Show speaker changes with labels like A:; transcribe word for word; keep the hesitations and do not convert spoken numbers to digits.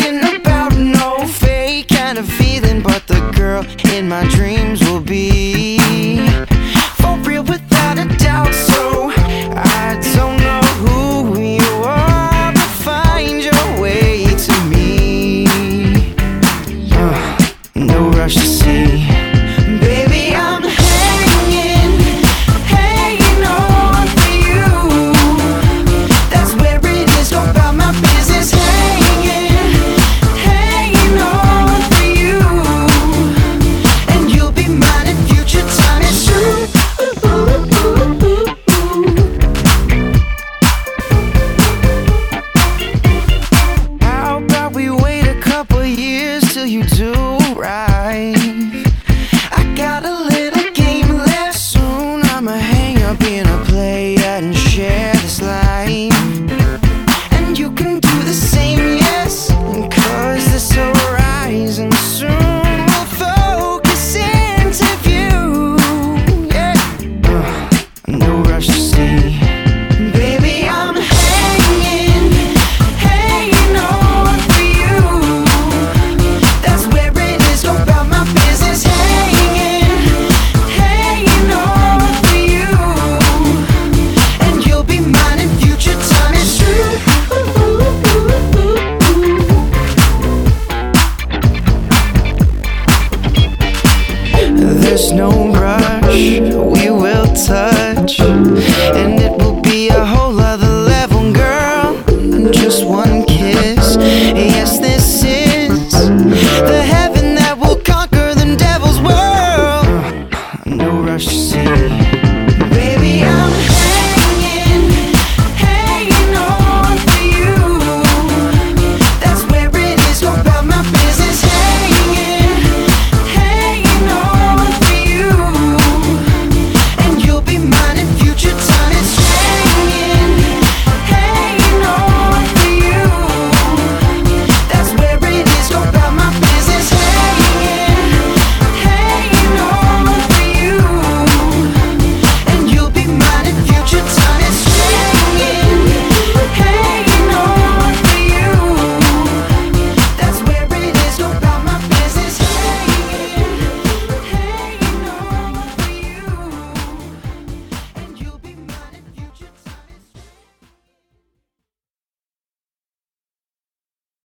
A: asking about no fake kind of feeling, but the girl in my dreams will be for real without a doubt. So I don't know who you are, but find your way to me. uh, No rush to see. Baby, I'm hanging, hanging on for you. That's where it is, go about my business. Hanging, hanging on for you, and you'll be mine in future time. It's true. How about we wait a couple years till you do